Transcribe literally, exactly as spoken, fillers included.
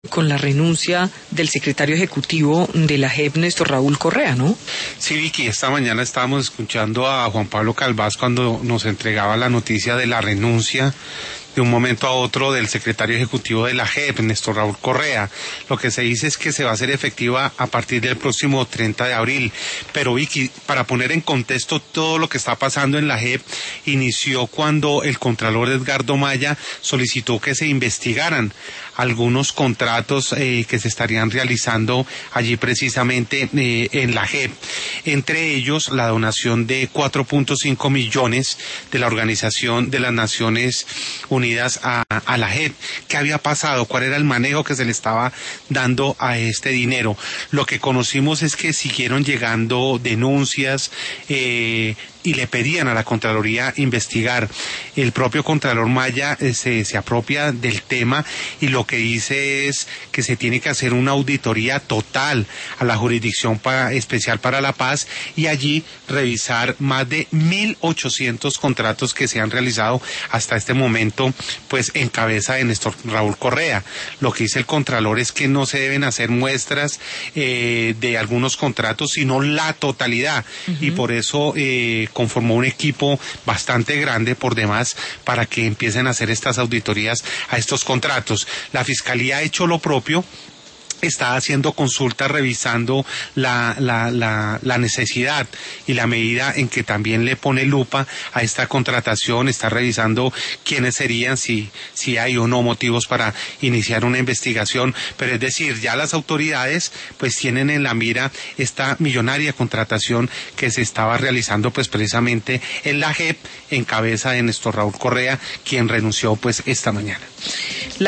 con la renuncia del secretario ejecutivo de la J E P, Néstor Raúl Correa, ¿no? Sí, Vicky, esta mañana estábamos escuchando a Juan Pablo Calvás cuando nos entregaba la noticia de la renuncia de un momento a otro del secretario ejecutivo de la J E P, Néstor Raúl Correa. Lo que se dice es que se va a hacer efectiva a partir del próximo treinta de abril. Pero Vicky, para poner en contexto todo lo que está pasando en la J E P, inició cuando el contralor Edgardo Maya solicitó que se investigaran algunos contratos eh, que se estarían realizando allí precisamente eh, en la J E P. Entre ellos, la donación de cuatro punto cinco millones de la Organización de las Naciones Unidas a, a la J E P. ¿Qué había pasado? ¿Cuál era el manejo que se le estaba dando a este dinero? Lo que conocimos es que siguieron llegando denuncias eh, y le pedían a la Contraloría investigar. El propio Contralor Maya eh, se, se apropia del tema y lo que dice es que se tiene que hacer una auditoría total a la Jurisdicción para, Especial para la Paz y allí revisar más de mil ochocientos contratos que se han realizado hasta este momento, pues en cabeza de Néstor Raúl Correa. Lo que dice el Contralor es que no se deben hacer muestras eh, de algunos contratos, sino la totalidad. Uh-huh. Y por eso eh, conformó un equipo bastante grande por demás para que empiecen a hacer estas auditorías a estos contratos. La Fiscalía ha hecho lo propio. Está haciendo consultas, revisando la, la, la, la necesidad y la medida en que también le pone lupa a esta contratación, está revisando quiénes serían, si, si hay o no motivos para iniciar una investigación, pero es decir, ya las autoridades pues tienen en la mira esta millonaria contratación que se estaba realizando pues precisamente en la J E P en cabeza de Néstor Raúl Correa, quien renunció pues esta mañana.